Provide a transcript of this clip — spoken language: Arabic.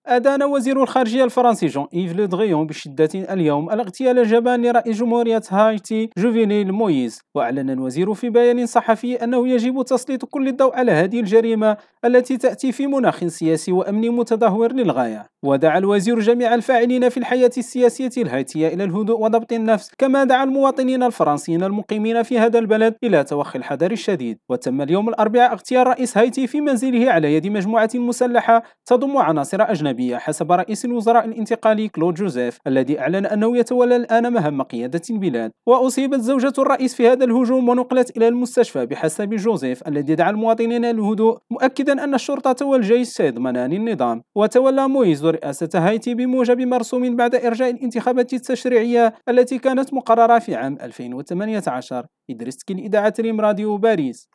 أدان وزير الخارجية الفرنسي جون إيف لو دريون بشدة اليوم الاغتيال الجبان لرئيس جمهورية هايتي جوفينيل مويز. وأعلن الوزير في بيان صحفي أنه يجب تسليط كل الضوء على هذه الجريمة التي تأتي في مناخ سياسي وأمني متدهور للغاية. ودعا الوزير جميع الفاعلين في الحياة السياسية الهايتية إلى الهدوء وضبط النفس، كما دعا المواطنين الفرنسيين المقيمين في هذا البلد إلى توخي الحذر الشديد. وتم اليوم الأربعاء اغتيال رئيس هايتي في منزله على يد مجموعة مسلحة تضم عناصر أجنبية، حسب رئيس الوزراء الانتقالي كلود جوزيف الذي أعلن أنه يتولى الآن مهام قيادة البلاد. وأصيبت زوجة الرئيس في هذا الهجوم ونقلت إلى المستشفى بحسب جوزيف الذي دعا المواطنين للهدوء، مؤكدا أن الشرطة والجيش سيضمنان النظام. وتولى مويز رئاسة هايتي بموجب مرسوم بعد إرجاء الانتخابات التشريعية التي كانت مقررة في عام 2018. إدريس كين، إذاعة ريم راديو، باريس.